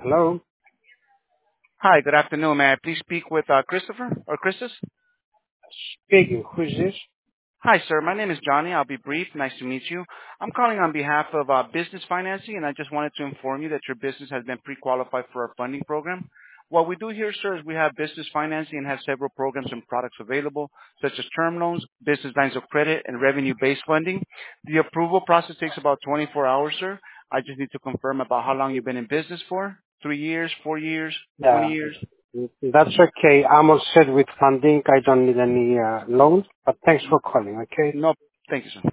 Hello. Hi, good afternoon. May I please speak with Christopher or Christus? Speaking. Who's this? Hi, sir. My name is Johnny. I'll be brief. Nice to meet you. I'm calling on behalf of Business Financing, and I just wanted to inform you that your business has been pre-qualified for our funding program. What we do here, sir, is we have business financing and have several programs and products available, such as term loans, business lines of credit, and revenue-based funding. The approval process takes about 24 hours, sir. I just need to confirm about how long you've been in business for. 3 years, 4 years, 20 Yeah, years? that's okay. I'm all set with funding. I don't need any loans, but thanks for calling, okay? No, thank you, sir.